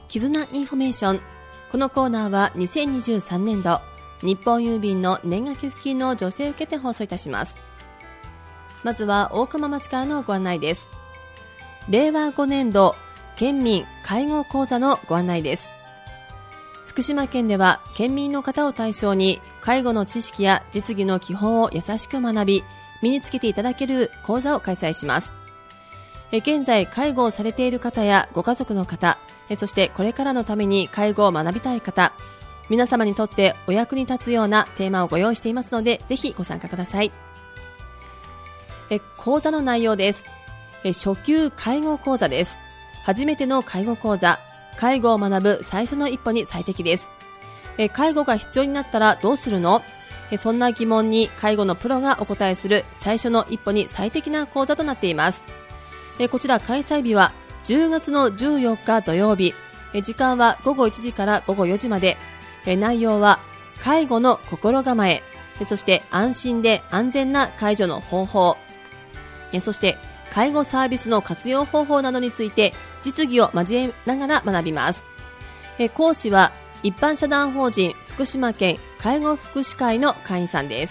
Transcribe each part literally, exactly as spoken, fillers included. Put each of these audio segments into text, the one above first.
絆インフォメーション。このコーナーはにせんにじゅうさんねんど日本郵便の年賀寄付金の助成を受けて放送いたします。まずは大熊町からのご案内です。れいわごねんど県民介護講座のご案内です。福島県では県民の方を対象に介護の知識や実技の基本を優しく学び身につけていただける講座を開催します。現在介護をされている方やご家族の方、そしてこれからのために介護を学びたい方、皆様にとってお役に立つようなテーマをご用意していますので、ぜひご参加ください。講座の内容です。初級介護講座です。初めての介護講座、介護を学ぶ最初の一歩に最適です。介護が必要になったらどうするの？そんな疑問に介護のプロがお答えする最初の一歩に最適な講座となっています。こちら開催日はじゅうがつのじゅうよっか土曜日、時間はごごいちじからごごよじまで。内容は介護の心構え、そして安心で安全な介助の方法、そして介護サービスの活用方法などについて実技を交えながら学びます。講師は一般社団法人福島県介護福祉会の会員さんです。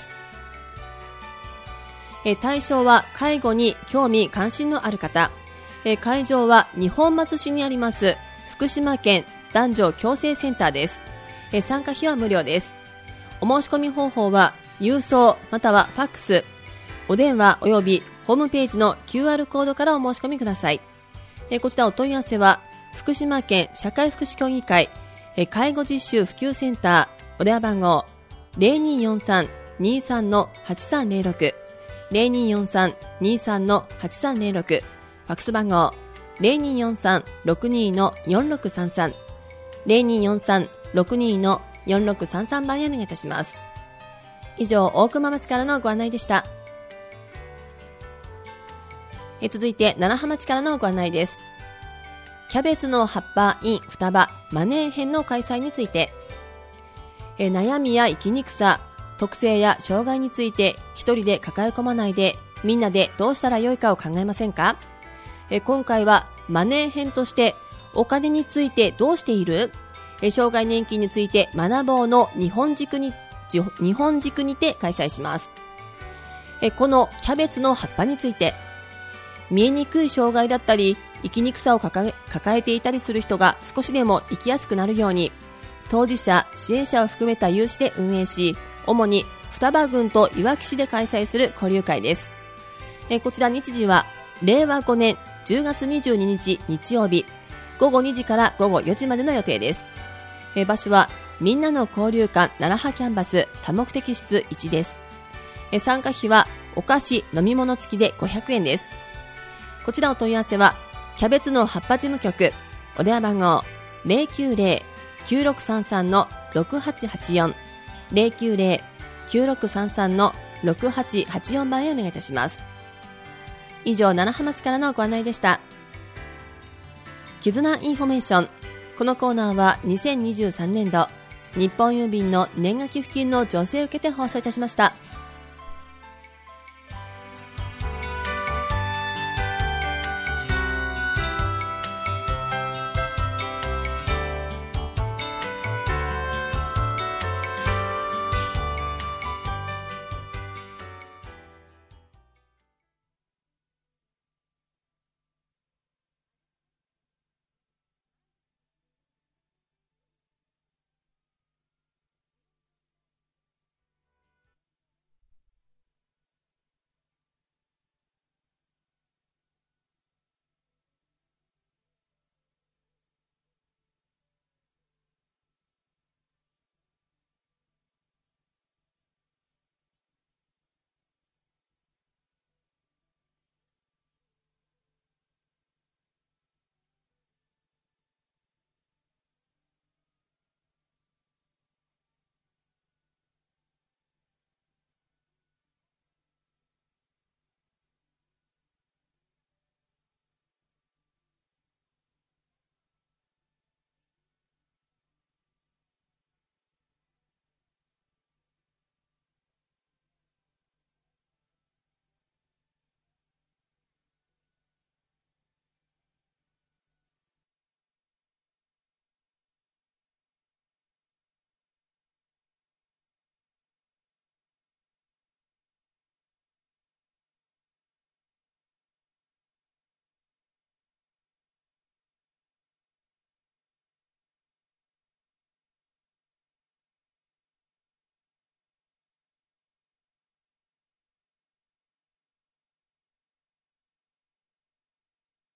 対象は介護に興味関心のある方。会場は二本松市にあります福島県男女共生センターです。参加費は無料です。お申し込み方法は郵送またはファックス、お電話およびホームページの キューアール コードからお申し込みください。こちらお問い合わせは福島県社会福祉協議会介護実習普及センター、お電話番号 ゼロにーよんさん にーさん はちさんゼロろく ゼロにーよんさん にーさん はちさんゼロろく、ファックス番号 ゼロにーよんさん ろくにー よんろくさんさん ゼロにーよんさん ろくにー よんろくさんさん番へお願いいたします。以上、大熊町からのご案内でした。え続いて楢葉町からのご案内です。キャベツの葉っぱ in 双葉マネー編の開催について、え悩みや生きにくさ、特性や障害について一人で抱え込まないでみんなでどうしたらよいかを考えませんか？え今回はマネー編としてお金についてどうしている？え障害年金について学ぼうの日本軸に日本軸にて開催します。えこのキャベツの葉っぱについて、見えにくい障害だったり生きにくさを抱え、抱えていたりする人が少しでも生きやすくなるように当事者支援者を含めた有志で運営し、主に双葉郡といわき市で開催する交流会です。えこちら日時はれいわごねんじゅうがつにじゅうににち日曜日ごごにじからごごよじまでの予定です。え場所はみんなの交流館楢葉キャンバス多目的室いちです。え参加費はお菓子飲み物付きでごひゃくえんです。こちらお問い合わせはキャベツの葉っぱ事務局、お電話番号 ゼロきゅうゼロ きゅうろくさんさん ろくはちはちよん ゼロきゅうゼロ きゅうろくさんさん ろくはちはちよん番へお願いいたします。以上、楢葉町からのご案内でした。絆インフォメーション。このコーナーはにせんにじゅうさんねんど日本郵便の年賀寄付金の助成を受けて放送いたしました。